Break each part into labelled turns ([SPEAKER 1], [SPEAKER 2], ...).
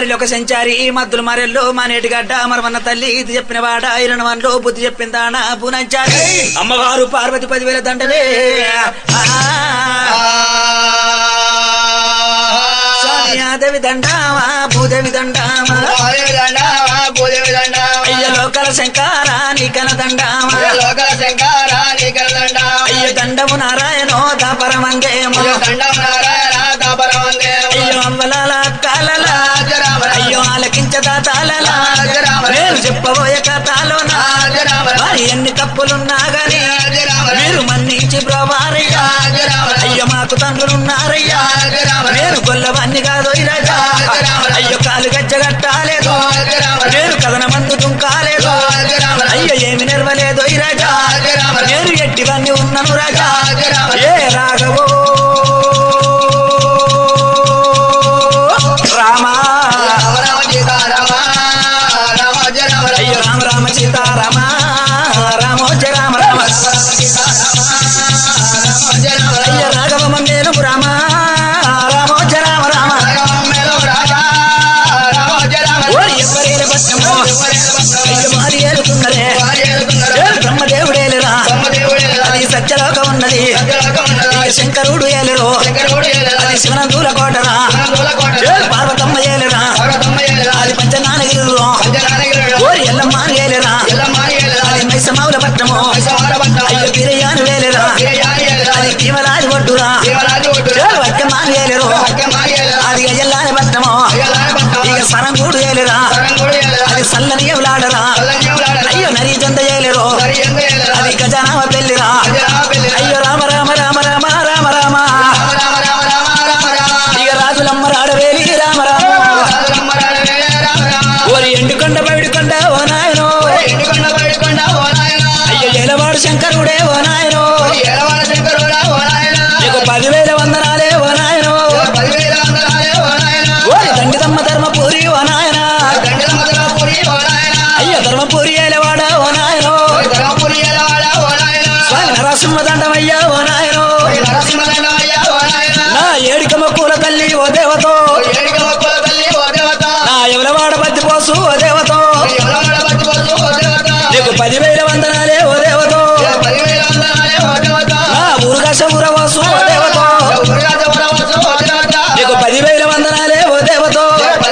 [SPEAKER 1] ఒక సంచారి ఈ మద్దులు మరెల్లో మానేటి గడ్డ మరమన్న తల్లి ఇది చెప్పిన వాడ ఇరణ వన్లో బుద్ధి చెప్పిందానా పూనంచారి అమ్మవారు పార్వతి 10,000 దండలే దేవి దండామా భూదేవి దండామా అయ్య లోకల శంకార నీకన దండామా అయ్య దండము నారాయణో దాపరమందేమో అయ్యో అవ్వలాల కాలలా అయ్యో ఆలకించదా తాళలా నేను చెప్పబోయే కథలోనా మరి ఎన్ని తప్పులున్నా గాని మీరు మన్నించి బ్రోవారయ్యా అయ్యో మాకు తండ్రులున్నారయ్యా నేను గొల్లవన్నీ కాదు రాజా అయ్యో కాలు గజ్జగట్టాలేదు నేను కథనమందు దుంకాలేదు అయ్యో ఏమి నెరవలేదు రాజా నేను ఎట్టివన్నీ ఉన్నాను రాజా ఏ రాఘవో అయ్యో రామ రామ సీతారామ రామోజ రామ రామ అయ్యో రాఘవ మందేను రామ రామోజ రామ రామ ఎవరేలు పట్టమో అయ్యో మారి ఏలుతున్నరే బ్రహ్మదేవుడేలురా అది సత్యలోకం ఉన్నది శంకరుడు ఏలురు అది శివనందూల కోటరా పార్వతమ్మ ఏలురా అది పంచనానగిరిలో ఓరి ఎల్లమ్మ ఏలురా అది మైసమౌల పట్టము అయ్యో బిరయాను వేలురా అది భీమలాది ఒడ్డురా వక్కమ్మ ఏలురు అది అయ్యల్లాని పట్టము ఇక సరంగూడు ఏలురా అది సల్లని ఎవలాడరా అయ్యో నరీ జంద ఏలురు అది గజానామ పెళ్లిరా అయ్యో రామ రామ రామ రామ రామ రామ ఇక రాజులమ్మ రాడవేలి రామ రామ ఓరి ఎండుకొండ బయడుకొండ ఓ నాయనో అయ్యో ఏలవాడు శంకరుడే ఓ నాయనో నీకు 10,000 వందనాలే ఓ నాయనో ఓరి దండిదమ్మ ధర్మపూరి ఓ నాయన అయ్యో ధర్మపూరి ఏలవాడ ఓ నాయనో స్వామి నరసింహ దండమయ్యా ఓ నాయనో నా ఏడికమ్మ పూల తల్లి ఓ దేవతో నా ఎవలవాడ బద్ది పోసు ఓ దేవతో నీకు 10,000 వందనాలే ఓ దేవతో నా ఊరుగాస ఊరవాసు ఓ దేవతో నీకు 10,000 వందనాలే ఓ దేవతో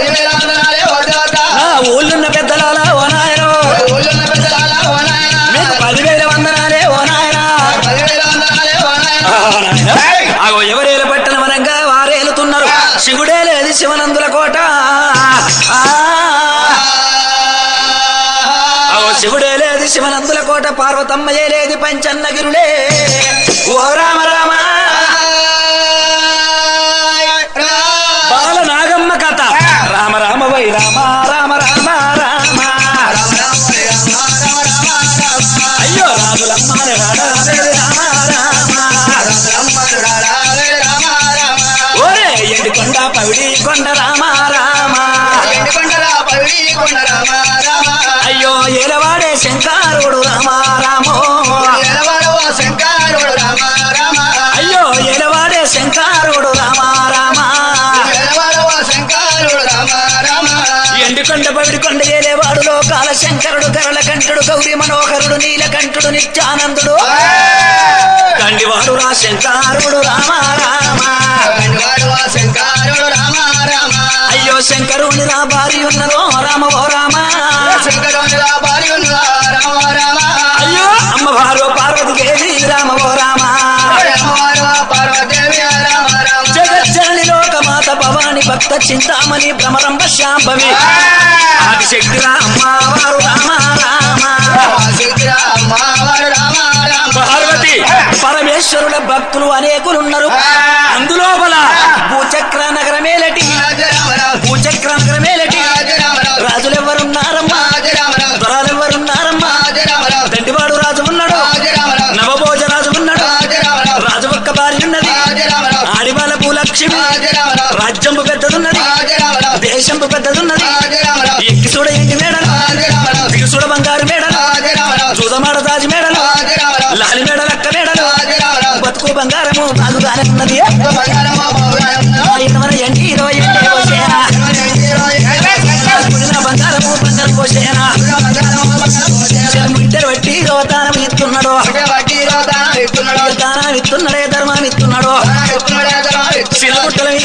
[SPEAKER 1] నా ఊళ్ళున్న పెద్దలాల ఓ నాయనో మీకు 10,000 వందనాలే ఓ నాయన ఎవరేలు పట్టణ వరంగా వారేలుతున్నారు శివుడే లేదు శివనందుల కోట శివుడే లేదు శివనందుల కోట పార్వతమ్మయే లేదు పంచన్నగిరులే ఓ రామ రామ బాల నాగమ్మ కథ రామ రామ వై రామ రామ రామ రామ అయ్యో రాజులమ్మ ఓరే ఎండుకొండ పవిడి కొండ రామ రామ అయ్యో ఏలవాడే శంకరుడు రామ రామో అయ్యో ఏలవాడే శంకరుడు రామ రామ ఎండుకొండ పవిడికొండ ఏలేవాడు లోకాల శంకరుడు గరళ కంఠుడు గౌరీ మనోహరుడు నీలకంఠుడు నిత్యానందుడు గండివాడు రా శంకరుడు రామ రామ అయ్యో శంకరుని రా భారీ ఉన్నదో రామ ఓ రామ అయ్యో అమ్మవారు పార్వతీదేవి రామ ఓ రామ జగజ్జనని లోకమాత భవాని భక్త చింతామణి భ్రమరంబ శాంభవి ఆదిశక్తి అమ్మవారు రామ రామ పార్వతి పరమేశ్వరుల భక్తులు అనేకులున్నారు అందులోపల భూచక్ర నగరమేలటి భూచక్ర నగరమేలటి రాజులెవరున్నారమ్మా దొరలెవరున్నారమ్మా దండివాడు రాజు ఉన్నాడు నవభోజ రాజు ఉన్నాడు రాజు ఒక్క భార్య ఉన్నది ఆడివాళ్ళ భూలక్ష్మి రాజ్యంపు పెద్దదున్నది దేశంపు పెద్దదున్నది ఎక్కి చూడ ఇంటి మేడలు దిగు చూడ బంగారు మేడలు చూదమాడ దాజి మేడలు లాలి మేడలు అక్క మేడలు బతుకు బంగారము బాగుగానే ఉన్నది 20 20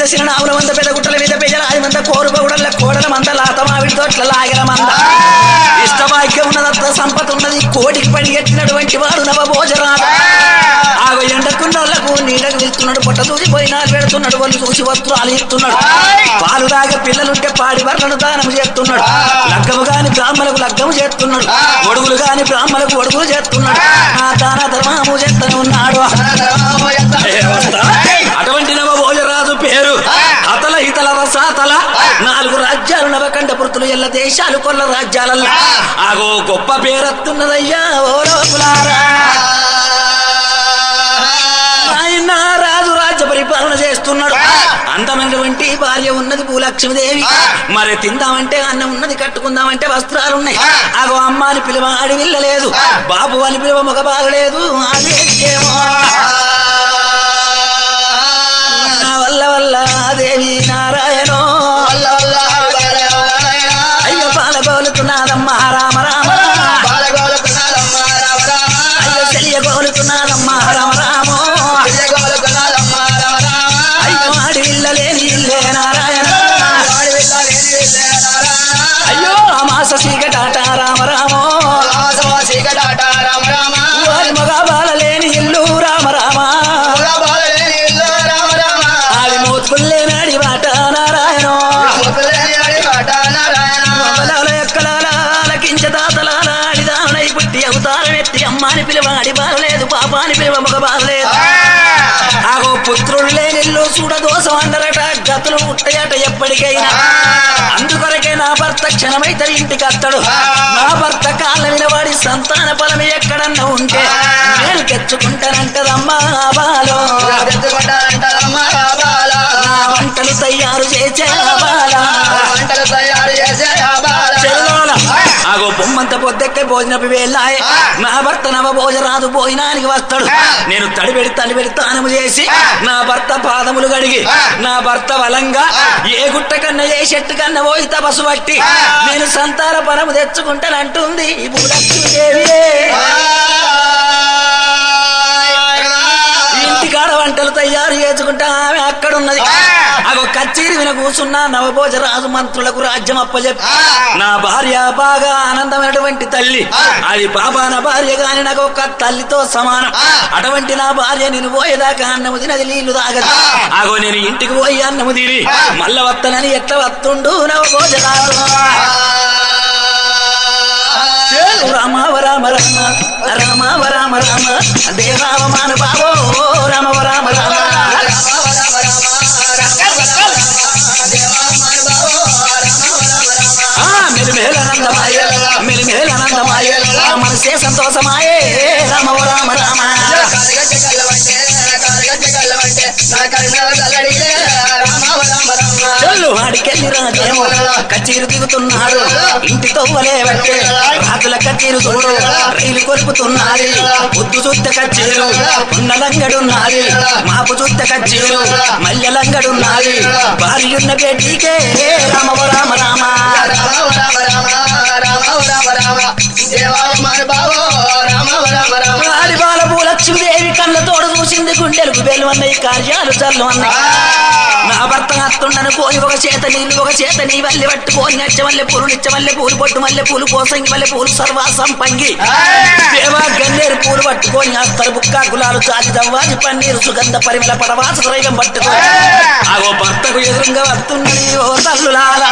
[SPEAKER 1] తెలిసిన నావుల మంద పెద్ద గుట్టల మీద పెజలాది మంద కోరుబగుడల కోడల మంద లాత మావిడి తోట్ల లాగల మంద ఇష్టవాక్యం ఉన్నదంత సంపద ఉన్నది కోటికి పడి ఎట్టినటువంటి వాడు నవభోజరాజు ఆగ ఎండకున్నోళ్లకు నీడకు వెళ్తున్నాడు పొట్ట దూసిపోయినా పెడుతున్నాడు వాళ్ళు చూసి వస్త్రాలు ఇస్తున్నాడు పాలు దాగ పిల్లలుంటే పాడి బర్లను దానం చేస్తున్నాడు లగ్గము గాని బ్రాహ్మణులకు లగ్గము చేస్తున్నాడు ఒడుగులు గాని బ్రాహ్మణులకు ఒడుగులు చేస్తున్నాడు ఆ దాన ధర్మము చేస్తూనే ఉన్నాడు అటువంటి నవభోజరాజు పేరు అతల ఇతల రసాతల 4 రాజ్యాలు నవకండ పుర్తులు ఎల్ల దేశాలు కొల్ల రాజ్యాలల్లా ఆగో గొప్ప పేరత్తున్నదయ్యా ఓ లోకులారా ఆయన రాజు రాజ్య పరిపాలన చేస్తున్నాడు అందమైనటువంటి భార్య ఉన్నది భూలక్ష్మీదేవి మరి తిందామంటే అన్నం ఉన్నది కట్టుకుందామంటే వస్త్రాలున్నాయి ఆగో అమ్మ అని పిలువ ఆడి వెళ్ళలేదు బాబు అని పిలువ మగ బాగలేదు అదేమో వల్ల వల్ల దేవి నారాయణో అయ్యో పాలగోలుతున్నాదమ్మ రామ రామ అయ్యో తెలియగోలుతున్నాదమ్మ రామ రామో అయ్యో ఆడి విల్లలేని ఇల్లే నారాయణ అయ్యో మాస సీకటాట రామ రామో వారి మగ బాలలేని ఇల్లు రామ రామ ఆడి మోతుకుల్లేనాడి బాట నారాయణ ఎక్కడాలకించదాతలాడిదానై పుట్టి అవతారం ఎత్తి అమ్మాని పిలువాడి బాలలేదు పాపాని పిలువ మగ బాలలేదు ఆగో పుత్రుడు లేనిల్లు చూడదోసం అందరట గతులు ఉంటాయట ఎప్పటికైనా అందుకొరకే నా భర్త క్షణమైతే ఇంటికి వస్తాడు నా భర్త కాళ్ళ వినవాడి సంతాన ఫలం ఎక్కడన్నా ఉంటే నేను తెచ్చుకుంటానంటదమ్మా బాలో వంటలు తయారు చేసే బాలా ఆగో బొమ్మంత పొద్దెక్కే భోజనపు వేళాయే నా భర్త నవభోజరాజు భోజనానికి వస్తాడు నేను తడిబెడి తానము చేసి నా భర్త పాదములు గడిగి నా భర్త బలంగా ఏ గుట్ట కన్నా ఏ చెట్టు కన్నా పోయి తపస్సు పట్టి నేను సంతాన పరము తెచ్చుకుంటానంటుంది ఈ భూలక్ష్మీదేవి ఇంటికాడ వంటలు తయారు చేసుకుంటా ఆమె అక్కడున్నది అగో కచ్చేరి విన కూర్చున్నా నవభోజరాజు మంత్రులకు రాజ్యం అప్పచెప్పి నా భార్య బాగా ఆనందమైనటువంటి తల్లి అది పాపాన భార్య గాని నాకు ఒక తల్లితో సమానం అటువంటి నా భార్య నేను పోయేదాకా అన్నము తినది నీళ్లు తాగదు అగో నేను ఇంటికి పోయి అన్నము తిని మళ్ళా వత్తనని ఎట్లా వత్తుండు నవభోజరాజు రామ రామ రామ రామ రామ రామ దేవామ మాన బావో రామ రామ రామ మెలిమేలనందమాయ మనసే సంతోషమాయే రామ రామ రామ చెల్లు వాడికెళ్ళి రాజేమో కచ్చీరు దిగుతున్నాడు ఇంటి తవ్వలే బట్టే రాతుల కచ్చీరు చూడు రైలు కొలుపుతున్నది పొద్దు చూస్తే కచ్చీరు ఉన్నలంగడున్నది మాపు చూస్తే కచ్చీరు మల్లెలంగడున్నది భార్యున్న బేటీకే రామ రామ రామ బాల భూలక్ష్మీదేవి కళ్ళతోడు చూసింది గుండెలకు వెలువన్నాయి కార్యాలు చల్లు అన్నాయి నా భర్త అత్తుండను పోని ఒక చేత నీళ్ళు ఒక చేత నీ వల్లి పట్టుకోని నచ్చ మల్లె పూలు పొట్టు మల్లె పూలు పోసంగి మల్లె పూలు సర్వాసం పంగి దేవా గన్నేరు పూలు పట్టుకొని అస్తరు బుక్కా గులాలు చాచి దవ్వాజి పన్నీరు సుగంధ పరిమళ పడవాస త్రైగం పట్టుకొని ఆగో భర్తకు ఎదురుగా వస్తున్నది ఓ తల్లులాలా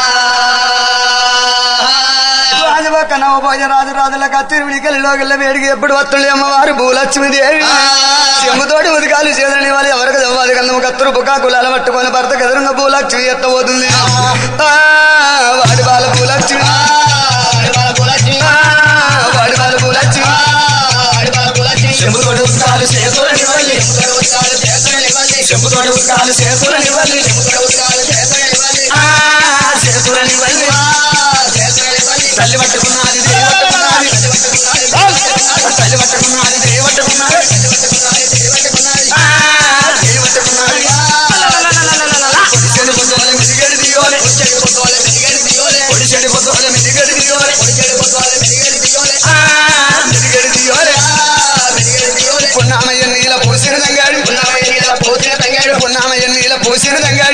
[SPEAKER 2] నవభోజరాజు రాజుల కత్తిరివిడికెళ్ళిలోకెళ్ళ వేడికి ఎప్పుడు వస్తుండే అమ్మవారు భూలక్ష్మీదేవి చెంబుతోటి ఉదకాలు చేదని వాళ్ళు ఎవరికి చవ్వాలి కన్నము కత్తురు బుకా కులాలు పట్టుకొని భర్తకు ఎదురుగా భూలక్ష్మి ఎత్తబోతుంది వాడి బాల భూలక్ష్మి వాడి బాల భూలక్ష్మి చెంబుతోటి ఉదకాలు చెంబుతోటి ఉదకాలు తల్లి పట్టుకున్నది తల్లి పట్టుకున్నది పున్నామయ్య నీల పోసిన తంగాడు పున్నామయ్య నీల పోసిన తంగాడు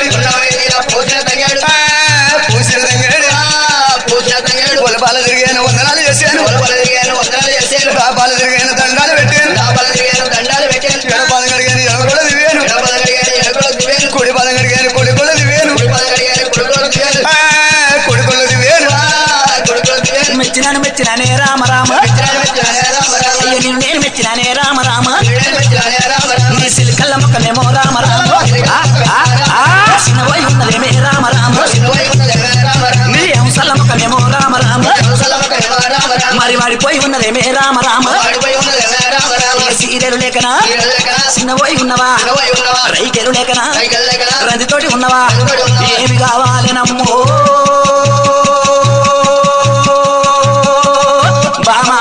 [SPEAKER 1] మరి వాడిపోయి ఉన్నదేమే రామ రామ సీరెలు లేకనా చిన్నపోయి ఉన్నవా రైకెలు లేకనా రందితోటి ఉన్నవా ఏమి కావాలి నమ్మో బామా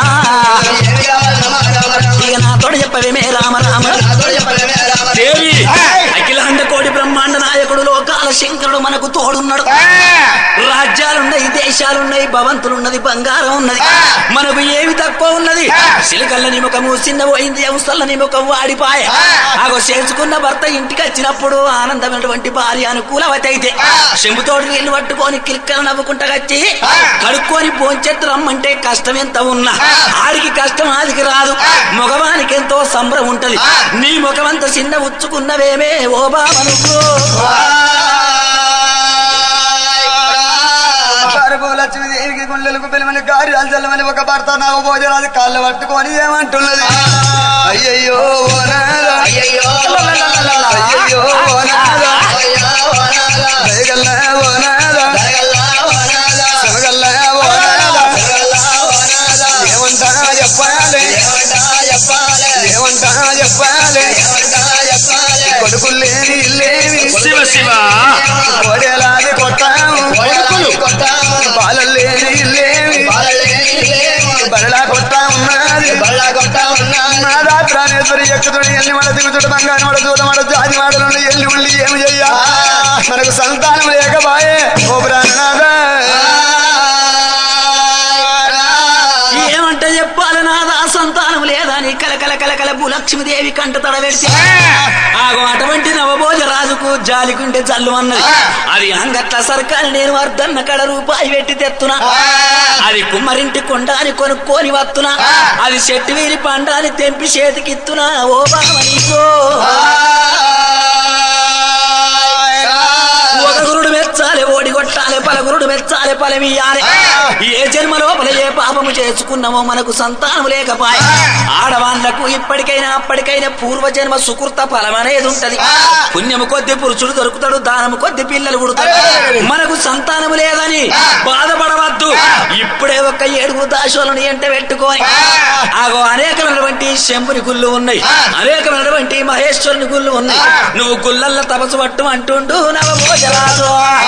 [SPEAKER 1] ఇక నాతోటి చెప్పవేమే రామ రామ దేవి అఖిలాండ కోటి బ్రహ్మాండ నాయకుడు లోకాల శంకరుడు మనకు తోడున్నాడు రాజ్యాలున్నాయి దేశాలున్నాయి భవంతులున్నది బంగారం ఉన్నది మనకు ఏమి తక్కువ ఉన్నది సిలికల్ల నిముఖము చిన్నపోయింది అవసల్ల నిముఖం వాడిపాయ ఆగో చేసుకున్న భర్త ఇంటికి వచ్చినప్పుడు ఆనందమైనటువంటి భార్య అనుకూలవతి అయితే చెంబుతోటి నీళ్లు పట్టుకొని కిలిక్కలు నవ్వుకుంటా వచ్చి కడుక్కొని భోంచెత్తు రమ్మంటే కష్టం ఎంత ఉన్నా ఆడికి కష్టం ఆదికి రాదు మగవానికి ఎంతో సంబరం ఉంటది నీ ముఖమంతా చిన్న ఉచ్చుకున్నవేమే ఓ బామనుకో
[SPEAKER 2] లక్ష్మీదేవికి గుండెలకు పిలవని కార్యాలు చల్లమని ఒక భర్త నాకు భోజనాలు కాళ్ళు పట్టుకొని ఏమంటున్నది అయ్యయ్యో అయ్యయ్యో చెప్పాలి కొడుకులేని ఇల్లేమి
[SPEAKER 1] శివ శివ
[SPEAKER 2] కోడేలాది కొట్టాము బాలలేని ఇల్లేమి బరలా కొట్టా ఉన్నది నాదా ప్రాణేశ్వరి ఎక్కుతుడు ఎల్లి మడ దిగుతుడు బంగారం మడ దూత మడ జాతి మాటలు ఎల్లి ఉండి ఏమి చెయ్యా మనకు సంతానం లేకపాయే ఓ ప్రాణనాథా
[SPEAKER 1] ఏమంటే చెప్పాలి నాదా సంతానం లేదా నీ కలకల కలకల భూలక్ష్మీదేవి కంట తడబెడితే ఆగో అటువంటి నవభోజ రాజుకు జాలికుంటే జల్లు అన్నది అది అంగట్ల సర్కారు నేను వర్ధన్న కడ రూపాయి పెట్టి తెత్తున్నా అది కుమ్మరింటి కొండ అని కొనుక్కొని వత్తున్నా అది చెట్టు వీరి పండాని తెంపి చేతికిత్తున్నా ఓ బామనీకో ఒకగురుడు మెచ్చాలి ఓడి కొట్టాలి పలగురుడు మెచ్చాలి పలమియాలి ఏ జన్మ లోపల ఏ పాపము చేసుకున్నామో మనకు సంతానం లేకపాయ ఆడవాళ్లకు ఇప్పటికైనా అప్పటికైనా పూర్వజన్మ సుకృత ఫలం అనేది ఉంటది పుణ్యము కొద్ది పురుషుడు దొరుకుతాడు దానము కొద్ది పిల్లలు పుడతాడు మనకు సంతానము లేదని బాధపడవద్దు ఇప్పుడే ఒక 7 దాశోలను ఎంట పెట్టుకొని ఆగో అనేకమైనటువంటి శంభుని గుళ్ళు ఉన్నాయి అనేకమైనటువంటి మహేశ్వరుని గుళ్ళు ఉన్నాయి నువ్వు గుళ్ళల్లో తపస్సు పట్టు అంటుండు నవభోజరాజు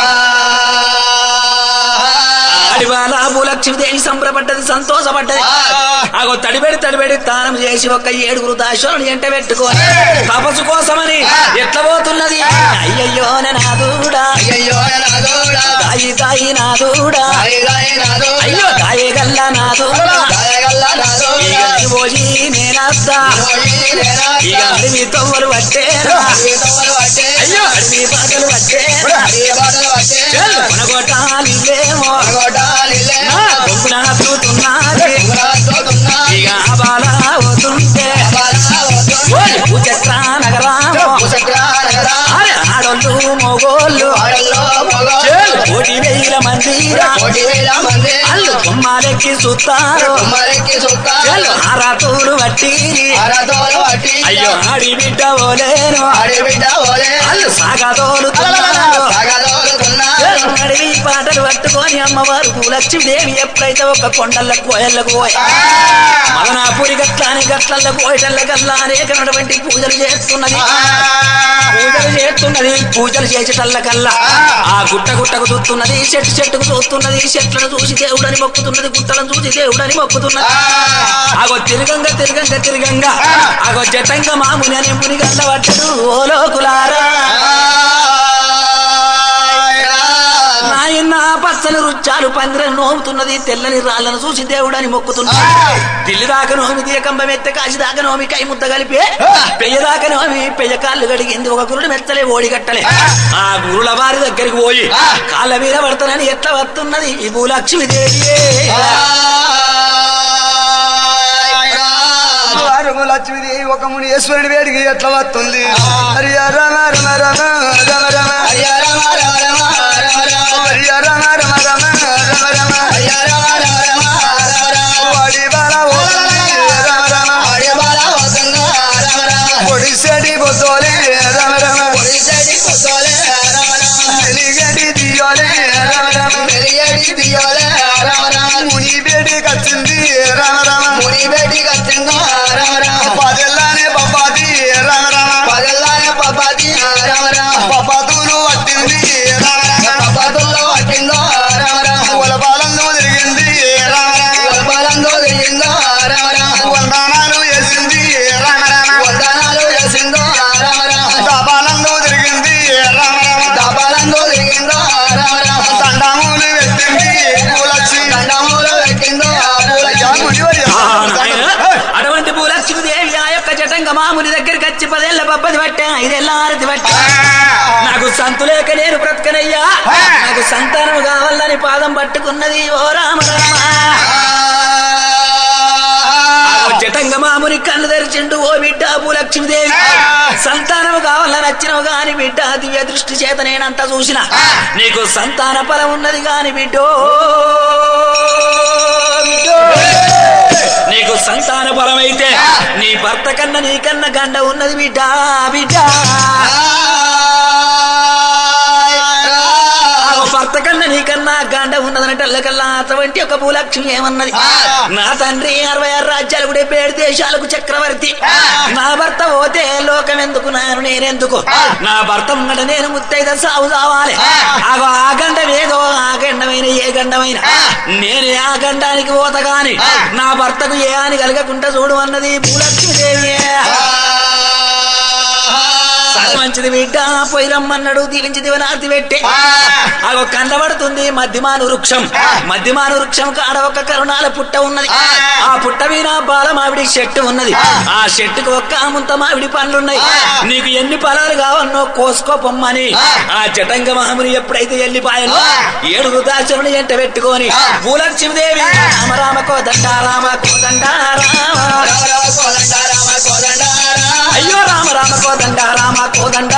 [SPEAKER 1] అడివాల భూలక్ష్మీదేవి సంబరపడ్డది సంతోషపడ్డది ఆగో తడిబెడి తానం చేసి ఒక 7 దాశోలను ఎంట పెట్టుకొని తపస్సు కోసమని ఎట్ల పోతున్నది అయ్యయ్యో నాదూడా దాయి దాయి నాదూడా అయ్యో దాయి గల్లా నాదూడా భోజీ నేనద్దా ఇక అడివి తొవ్వలు పట్టేరా అయ్యో అడివి బాటలు పట్టేరా కొనగొట్టాలిలేమో బొంగున చూతున్నది ఇక బాలా అవుతుంటే భూచక్ర నగరామో ఆడోళ్ళు మొగోళ్ళు 1,000 మందిరా అల్లు కొమ్మాలెక్కి చూస్తారు ఆరాతూరు బట్టి అయ్యో ఆడి బిడ్డ ఓలేను అల్లు సాగదోలు అడవి పాటలు పట్టుకొని అమ్మవారు భూలక్ష్మీదేవి ఎప్పుడైతే ఒక కొండలకు కోయలకు పోయి మదనాపురి గట్లాని గట్లల్లో కోయటల్ల గల్లా అనేకమైనటువంటి పూజలు చేస్తున్నది పూజలు చేసేటల్ల కల్లా ఆ గుట్టకు చూస్తున్నది చెట్టుకు చూస్తున్నది చెట్లను చూసి దేవుడని మొక్కుతున్నది గుట్టలను చూసి దేవుడని మొక్కుతున్నది ఆగో తిరగంగా ఆగో జటంగా మాముని అని ముని గల్ల పట్టడు ఓ లోకులారా నాయన పచ్చని రుచాలు పందిరను నోముతున్నది తెల్లని రాళ్లను చూసి దేవుడని మొక్కుతున్నది దిల్లి దాకా నోమి దీకంబం ఎత్త కాసి దాకా నోమి కై ముద్ద కలిపి పెయ్య దాకా నోమి పెయ్య కాళ్ళు గడిగింది ఒక గురుడు మెత్తలే ఓడిగట్టలే ఆ గురుల వారి దగ్గరికి పోయి కాళ్ళ మీద పడతానని ఎట్లా వస్తున్నది ఈ భూలక్ష్మీదేవి
[SPEAKER 2] లక్ష్మీదేవి ఒక మునీశ్వరుడి వేడికి ఎట్లా వస్తుంది హరి రమ రమ రమ రమ రమ హరి రమ రమ రమ హరి రమ రమ రమ రమ రమ హరి రమ రమ రమ వాడి బాల రమ రమ వాడి బాల రమ రమ ఒడిసెడి బొద్దోలే రమ రమ ఒడిసెడి బొద్దోలే రమ రమ వెలిగడి దియోలే రమ రమ వెలిగడి దియోలే రమ రమ ముని బేటికి వచ్చింది రామ రామ
[SPEAKER 1] ముని బేటికి వచ్చిందో రామ రామ
[SPEAKER 2] పదెల్లానే పపాతి రామ రామ
[SPEAKER 1] పగల్లానే పపాతి రామ రామ
[SPEAKER 2] పపాతులు పట్టింది రామ రామ
[SPEAKER 1] పపాతుల్లో పట్టిందో రామ రామ
[SPEAKER 2] కులపాలంలో తిరిగింది రామ రామ
[SPEAKER 1] బలంలో తిరిగిందో రామ రామ
[SPEAKER 2] వందనాలు వేసింది రామ రామ
[SPEAKER 1] వందనాలు చేసిందో రామ రామ
[SPEAKER 2] దబాలంలో తిరిగింది రామ రామ
[SPEAKER 1] దబాలంలో తిరిగిందో రామ రామ
[SPEAKER 2] దండములు పెట్టింది పూలచ్చి
[SPEAKER 1] దండములో పెట్టిందో
[SPEAKER 3] అటువంటి భూలక్ష్మీదేవి ఆ యొక్క జటంగ మామూలి దగ్గరికి వచ్చి 10 ఏళ్ల పబ్బది పట్టా 5 ఏళ్ల ఆరతి పట్టా నాకు సంతులేక నేను బ్రతకనయ్యా నాకు సంతానం కావాలని పాదం పట్టుకున్నది ఓ రామ రామ జటంగ మామూలి కన్ను తెరిచిండు ఓ బిడ్డ భూలక్ష్మీదేవి సంతానం కావాలని వచ్చినవు గాని బిడ్డ దివ్య దృష్టి చేత నేనంతా చూసిన నీకు సంతాన ఫలం ఉన్నది గాని బిడ్డో నీకు సంతాన ఫలమైతే నీ భర్త కన్నా నీకన్నా గండ ఉన్నది బిడ్డ బిడ్డ భర్త కన్నా నీకన్నా గండ ఉన్నదనటల్లకల్లా అటువంటి ఒక భూలక్ష్మి ఏమన్నది నా తండ్రి 66 రాజ్యాలు కూడా 7 దేశాలకు చక్రవర్తి నా భర్త పోతే లోకం ఎందుకు నేనెందుకు నా భర్త ఉన్నట నేను ముత్తైద సాగు కావాలి ఆ గండం ఏదో ఆ గండమైన ఏ గండమైన నేను ఆ గండానికి పోత గాని నా భర్తకు ఏ అని కలగకుండా చూడు అన్నది భూలక్ష్మీదేవి మంచిది బిడ్డ పోయి రమ్మన్నాడు దీవించి దివనార్తి పెట్టి అగో కండబడుతుంది మధ్యమాను వృక్షం కాడ ఒక కరుణాల పుట్ట ఉన్నది ఆ పుట్ట మీద బాల మామిడి చెట్టు ఉన్నది ఆ చెట్టుకు ఒక్క ముంత మామిడి పండ్లున్నాయి నీకు ఎన్ని ఫలాలు కావన్నో కోసుకో పొమ్మని ఆ జటంగ మహాముని ఎప్పుడైతే ఎల్లిపాయలో 7 దాచరుని ఎంట పెట్టుకొని భూలక్ష్మీదేవి రామ రామ కోదండ రామ కోదండ అయ్యో రామ రామ కోదండ రామ కోదండ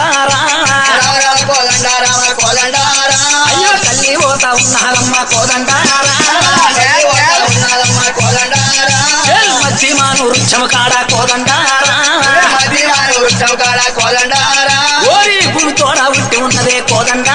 [SPEAKER 3] అయ్యో తల్లి పోతా ఉన్నారమ్మ కోదండ మధ్యమాను వృక్షము కాడ కోదండ ఓరి భూమి తోడ ఉట్టి ఉన్నదే కోదండ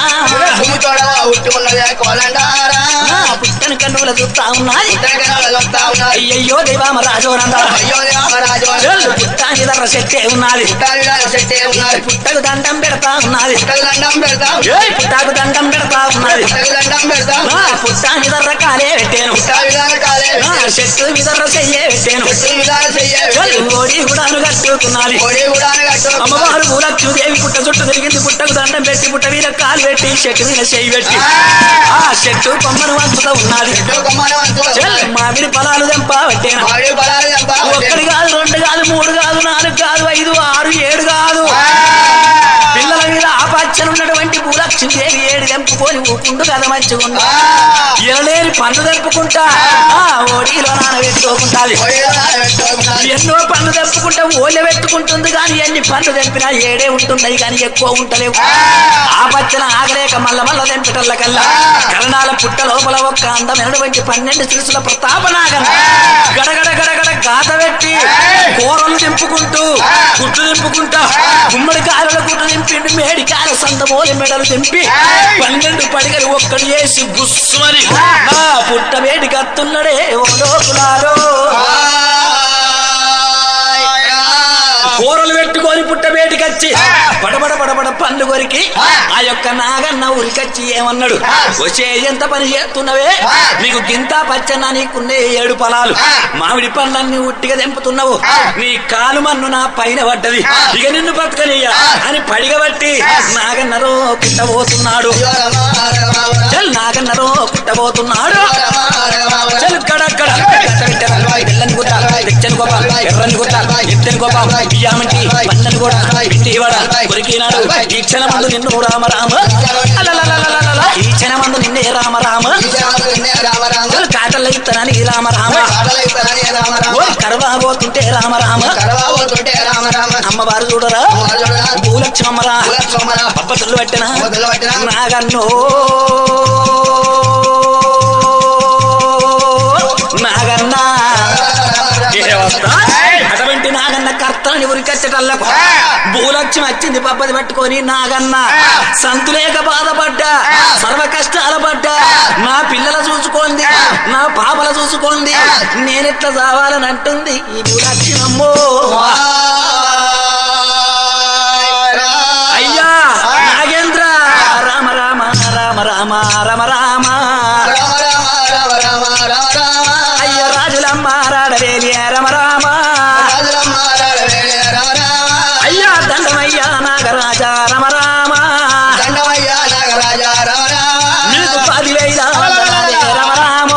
[SPEAKER 3] పుట్టని కన్నుల చూస్తా ఉన్నాయి అయ్యయ్యో దేవామ రాజోనంద పుట్టాని ధర చెట్టే ఉన్నది పుట్టకు దండం పెడతా ఉన్నది పుట్టకు దండం పెడతా ఉన్నది పుట్టాని ధర కాలే పెట్టాను చెట్టు విధర చెయ్యే పెట్టాను ఓడి గుడాను కట్టుకున్నది అమ్మవారు భూలక్ష్మీదేవి పుట్ట చుట్టూ తిరిగింది పుట్టకు దండం పెట్టి పుట్ట మీద కాలు పెట్టి చెట్టు మీద చెయ్యి పెట్టి ఆ చెట్టు కొమ్మను వంచుతా ఉన్నది మామిడి ఫలాలు దెంప పెట్టాను 1 కాదు 2 కాదు 3 కాదు 4 కాదు 5 6 7 కాదు పిల్లల మీద ఆపాచనున్నటువంటి భూలక్ష్మీదేవి 7 దెంపుకొని ఊకుండు కదా మంచిగుండు ఎనలేని పండ్లు దెంపుకుంటా ఓడిలో నానబెట్టుకుంటాది ఎన్నో పండ్లు దెంపుకుంటా ఓళ్ళ పెట్టుకుంటుంది కానీ ఎన్ని పండ్లు దెంపినా 7 ఉంటున్నాయి కానీ ఎక్కువ ఉంటలేవు ఆ పచ్చన ఆగలేక మల్ల దెంపటల్లకల్లా కరణాల పుట్ట లోపల ఒక్క అందమైనటువంటి 12 శిరసుల ప్రతాపనాగం గడగడ గడగడ గాత పెట్టి కూరలు దింపుకుంటూ గుట్టు దింపుకుంటా గుమ్మడికాయల గుట్టు దింపిండు మేడికాయల సందమోలి మెడలు దింపి 12 పడిగలు ఒక్కడు వేసి గుస్సుమని పుట్ట వేడికి అత్తున్నడే ఓ లోకులారో కూరలు పెట్టుకొని పుట్ట బయటికి వచ్చి పడబడ పడబడ పండ్లు కొరికి ఆ యొక్క నాగన్న ఉరికొచ్చి ఏమన్నాడు వచ్చే ఎంత పని చేస్తున్నవే నీకు గింత పచ్చన్న నీకున్నే 7 ఫలాలు మామిడి పండ్లన్నీ ఉట్టిగా తెంపుతున్నావు నీ కాలు మన్ను నా పైన పడ్డది ఇక నిన్ను బతకనియ్య అని పడిగబట్టి నాగన్నరో కుట్టబోతున్నాడు నాగన్నరో కుట్టబోతున్నాడు చల్ కడక్కడ తెల్లని గుట్ట తెచ్చని గోప ఎర్రని గుట్ట ఎత్తని గోప బియ్యామంటి పన్నని కూడా పిండివాడ కొరికినాడు ఈ క్షణమందు నిన్ను రామ రామ ఈ క్షణమందు నిన్నే రామ రామ కాటల ఇత్తనాని రామ రామ కరవాబోతుంటే రామ రామ అమ్మవారు చూడరా భూలక్ష్మమ్మరా పప్పతులు పెట్టిన నాగన్నో నాగన్న అటువంటి నాగన్న కర్తని ఉరికచ్చటల్లకు భూలక్ష్మి వచ్చింది పబ్బది పట్టుకొని నాగన్న సంతులేక బాధపడ్డా సర్వ కష్టాల పడ్డా నా పిల్లల చూసుకోండి
[SPEAKER 1] నా పాపల చూసుకోండి నేనెట్లా చావాలని అంటుంది ఈ భూలక్ష్మమ్మో అయ్యా నాగేంద్ర రామ రామ రామ రామ రామ రామ అయ్యా రాజులమ్మ రాడవేలి రామ రామ అయ్యా దండమయ్యా నాగరాజా రామ రామ నీకు 10,000 రామ రామో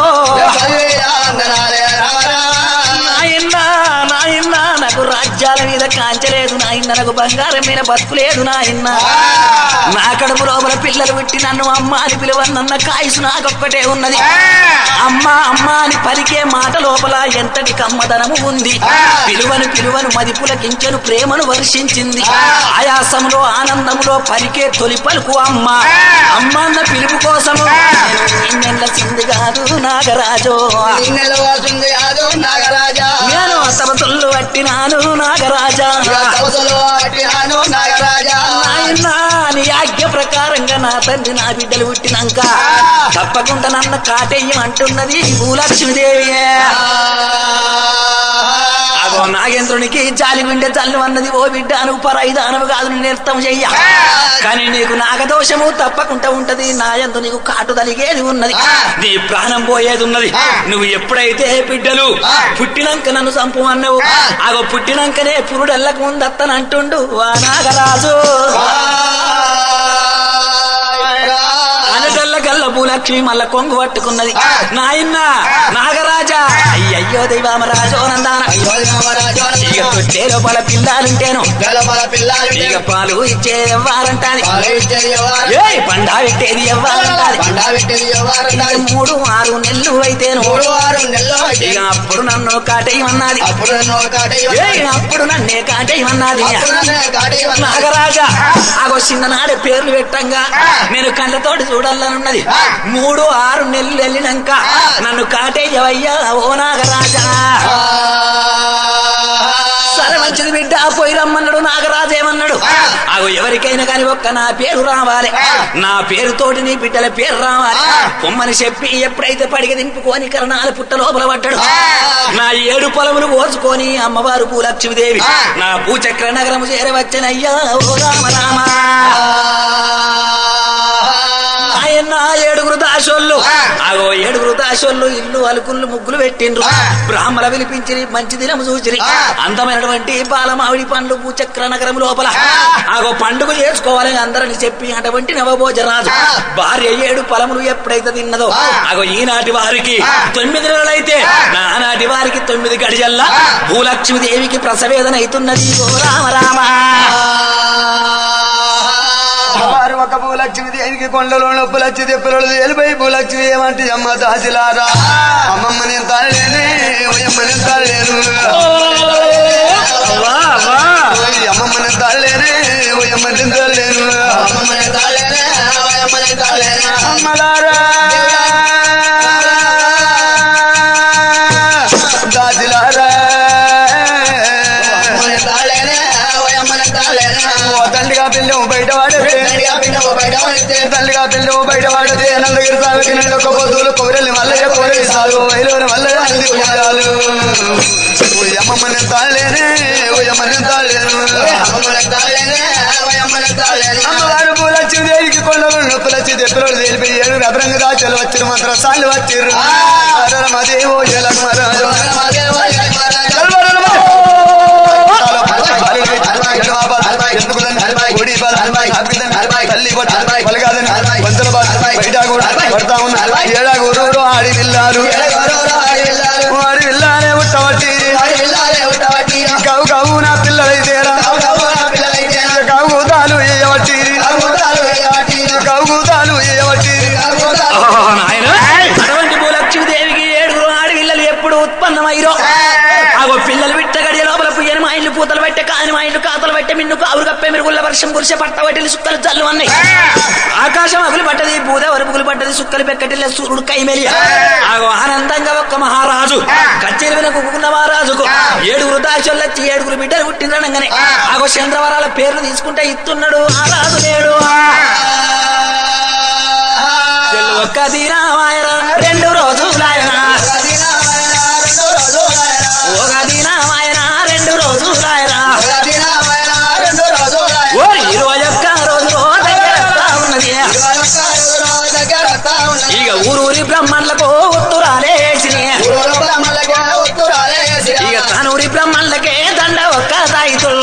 [SPEAKER 1] నాయన్న నాకు రాజ్యాల మీద కాంచలేదు నాయన్న నాకు బంగారం మీద బతుకులేదు నాయన్న నా కడుపు లోపల పిల్లలు పుట్టి నన్ను అమ్మ అని పిలువన్న కాయసు నాకొక్కటే ఉన్నది అమ్మా అమ్మా అని పలికే మాట లోపల ఎంతటి కమ్మదనము ఉంది పిలువను మదిపులకించెను ప్రేమను వర్షించింది ఆయాసంలో ఆనందంలో పలికే తొలి పలుకు అమ్మ అమ్మ అన్న పిలుపు కోసము నిన్నెల్ల చింది కాదు నాగరాజో నేను తమతుల్లు పట్టినాను నాగరాజా నాయనా నీ ఆజ్ఞ ప్రకారంగా నా తండ్రి నా బిడ్డలు పుట్టినాక తప్పకుండా నన్ను కాటేయమంటున్నది భూలక్ష్మీదేవి అగో నాగేంద్రునికి జాలి గుండె చల్లు అన్నది ఓ బిడ్డ నువ్వు పరాయిదానము కాదు నేను నిర్తం చెయ్య కానీ నీకు నాగదోషము తప్పకుండా ఉంటది నా యందు నీకు కాటు తలిగేది ఉన్నది నీ ప్రాణం పోయేది ఉన్నది నువ్వు ఎప్పుడైతే బిడ్డలు పుట్టినాక నన్ను చంపు అన్నావు అగో పుట్టినాకనే పురుడెల్లకు ముందత్తనంటుండు వా నాగరాజు అనటల్లకల్ల భూలక్ష్మి మళ్ళా కొంగు పట్టుకున్నది నాయన్న నాగరాజా అయ్యయ్యో దైవామరాజో నందాన ఇక తొట్టే లోపల పిల్లాలుంటేను ఇక పాలు ఇచ్చేది ఎవ్వాలంటాది పండా పెట్టేది ఎవ్వాలంటాది 3, 6 నెలలు అయితేను ఇక అప్పుడు నన్ను కాటేయమన్నది అప్పుడు నన్నే కాటేయమన్నది నాగరాజా ఆగో చిన్ననాడే పేర్లు పెట్టంగా నేను కళ్ళతోటి చూడాలనున్నది 3, 6 నెలలు వెళ్ళినాక నన్ను కాటేయవయ్యా ఓ నాగరాజా సరే మంచిది బిడ్డ పోయి రమ్మన్నాడు నాగరాజు ఏమన్నాడు అగో ఎవరికైనా కాని ఒక్క నా పేరు రావాలి నా పేరుతోటి నీ బిడ్డల పేరు రావాలి పొమ్మని చెప్పి ఎప్పుడైతే పడిగ దింపుకొని కరణాల పుట్ట లోపల పడ్డాడు నా 7 పొలములు ఓచుకొని అమ్మవారు భూలక్ష్మీదేవి నా భూచక్ర నగరము చేరవచ్చనయ్యా ఓ రామ రామ ఆయన 7 దాసోళ్ళు అగో 7 దాసోళ్ళు ఇల్లు అలుకుళ్ళు ముగ్గులు పెట్టిండ్రు బ్రాహ్మణ పిలిపించి మంచి దినము చూచిరి అందమైనటువంటి బాలమావిడి పండ్లు భూచక్ర నగరం లోపల అగో పండుగ చేసుకోవాలని అందరని చెప్పి అటువంటి నవభోజరాజు భార్య 7 పొలములు ఎప్పుడైతే తిన్నదో అగో ఈనాటి వారికి 9 నెలలైతే నానాటి వారికి 9 గడియల్లా భూలక్ష్మీదేవికి ప్రసవేదన అవుతున్నది ఓ రామ రామ
[SPEAKER 2] ఒక భూలక్ష్మీదేవికి కొండలో నొప్పులచ్చి తెప్పులు వెళ్ళిపోయి భూలక్ష్మి ఏమంటే అమ్మ దాసిలారా అమ్మమ్మ నేను తాళలేను అమ్మ నేను తాళలేను అమ్మమ్మ నేను తాళలేను అమ్మ నేను తాళలేను అమ్మలారా దాసిలారా తండ్రిగా పిల్లము బయట తల్లిగా పిల్లము బయట వాడితే నందగిరి సాగుకి ఒక పొద్దులు కొబ్బరిని మల్లయ్య కోరి సాగు వైలోని మల్లయ్య అమ్మమ్మని తాళలేనే అమ్మని తాళలేను అమ్మవారు భూలక్ష్మీదేవికి కొండలు నొప్పులచ్చి దెబ్బలు తెలిపి 7 రథరంగ దాచలు వచ్చిన మంత్ర సార్లు వచ్చిర్రు మదేవో జలమరాజు తల్లి పలగాదని వంతల పడతా ఉన్న 7 ఊరు ఆడి విల్లారు ఆడి విల్లానే ఉట్టబట్టి కావు కావు నా పిల్లలైతేరా కావు కూతాలు వేయబట్టి కావు కూతాలు వేయబట్టి
[SPEAKER 1] అటువంటి భూలక్ష్మీదేవికి 7 ఆడి పిల్లలు ఎప్పుడు ఉత్పన్నమైరో ఆగో పిల్లలు విట్ట గడియ లోపల పుయ్యని మా ఇల్లు పూతలు పెట్టే కాని మా ఇల్లు కాతలు పెట్టే మిన్ను కావురు కప్పే మిరుగుళ్ళ వర్షం కురిసే పట్ట పట్టి సుక్కలు జల్లు అన్నాయి ఆకాశం అగులు పట్టది బూద వరుపుగులు పట్టది సుక్కలు పెక్కటిల్ల సూర్యుడు కైమెలి ఆగో ఆనందంగా ఒక్క మహారాజు కచ్చేరి వెనక కుక్కున్న మహారాజుకు 7 దాచోళ్ళొచ్చి 7 బిడ్డలు పుట్టినగానే ఆగో చంద్రవరాల పేర్లు తీసుకుంటే ఇస్తున్నాడు ఆ రాజు లేడు ఒక్క దినామాయన 2 రోజులాయన ఊరూరి బ్రహ్మణులకు ఉత్తరాలేసిని ఇక తనూరి బ్రహ్మణులకే దండ ఒక్క తాయితులు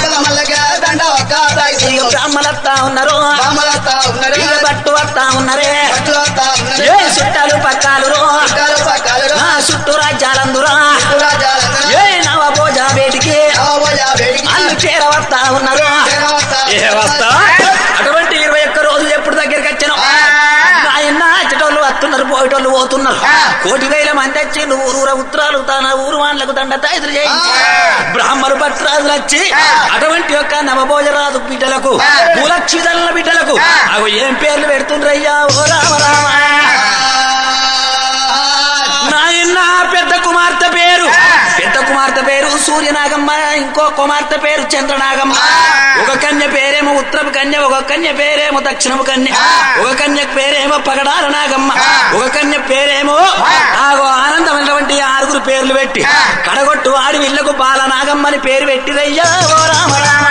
[SPEAKER 1] ఇక బ్రాహ్మలత్తా ఉన్నారు ఇక బట్టు వస్తా ఉన్నారే ఏ చుట్టాలు పక్కాలు చుట్టూ రాజ్యాలందురా ఏ నవ భోజ బేటికి అల్లు చేర వస్తా ఉన్నారు అటువంటి 21 రోజులు ఎప్పుడు దగ్గరికి వచ్చాను ఆయన అచ్చటోళ్ళు వస్తున్నారు పోయేటోళ్ళు పోతున్నారు 1,000 మంది వచ్చి ఊరూర ఉత్తరాలు తన ఊరు వాళ్ళకు దండ తాయితులు చేయించి బ్రాహ్మణు భట్రాజులు వచ్చి అటువంటి యొక్క నవభోజరాజు బిడ్డలకు పూలక్షిదల్ల బిడ్డలకు అవి ఏం పేర్లు పెడుతుండ్రయ్యా ఓ రామ రామ నాయన పెద్ద కుమార్తె పేరు సూర్యనాగమ్మ ఇంకో కుమార్తె పేరు చంద్రనాగమ్మ ఒక కన్య పేరేమో ఉత్తరపు కన్య ఒక కన్య పేరేమో దక్షిణపు కన్య ఒక కన్య పేరేమో పగడాల నాగమ్మ ఒక కన్య పేరేమో ఆనందమైనటువంటి 6 పేర్లు పెట్టి కడగొట్టు ఆడి వీళ్లకు బాల నాగమ్మని పేరు పెట్టిరయ్యా ఓ రామ రామ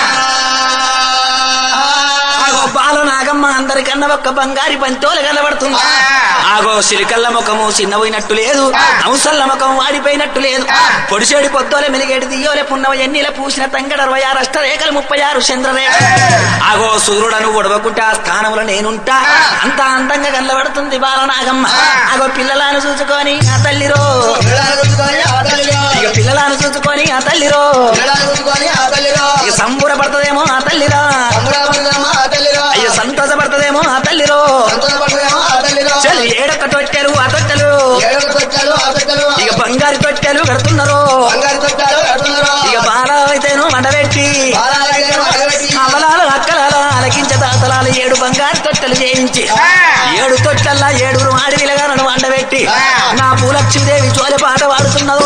[SPEAKER 1] బాల నాగమ్మ అందరికన్నా ఒక్క బంగారి పంచోలు కనబడుతుంది ఆగో సిరికల్ల ముఖము చిన్నపోయినట్టు లేదు అంశల్ల ముఖం వాడిపోయినట్టు లేదు పొడిసేడి పొద్దోలే మెలిగేటి దియ్యోలే పున్నవ ఎన్నిల పూసిన తంగడ 66 అష్టరేఖలు 36 చంద్రరేఖ ఆగో సూర్యుడను ఒడవకుంటే ఆ స్థానంలో నేనుంటా అంత అందంగా కనబడుతుంది బాలనాగమ్మ ఆగో పిల్లలను చూసుకొని ఆ తల్లిరో ఇక పిల్లలను చూసుకొని ఆ తల్లిరో ఇక సంబూరపడుతుందేమో ఆ తల్లిరా అయ్యో సంతోషపడుతుందేమో ఆ తల్లిరో చలి ఏడొక్క తొట్టెలు ఆ తొట్టెలు ఇక బంగారు తొట్టెలు కడుతున్నారు ఇక బాల అయితేను మండబెట్టి అవలాలు అక్కలాలు అలకించ దాతలాలు 7 బంగారు తొట్టెలు చేయించి 7 తొట్టెల్లా 7 ఆడవిలగా నన్ను వండబెట్టి నా పూలక్ష్మీదేవి చోల పాట పాడుతున్నదో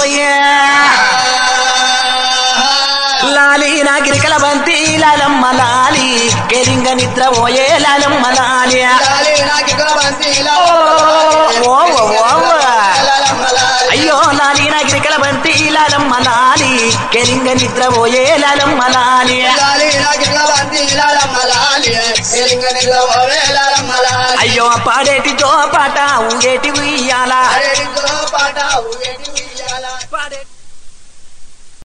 [SPEAKER 1] లాలి నా గిరికల బంతి లాలమ్మ లాలి కెలింగ నిద్ర పోయే లాలమ్మ లాలి అయ్యో లాలి నా గిరికల బంతి లాలమ్మ లాలి కెలింగ నిద్ర పోయే లాలమ్మ లాలి అయ్యో పాడేటి జో పాట ఊగేటి ఉయ్యాల పాడేటి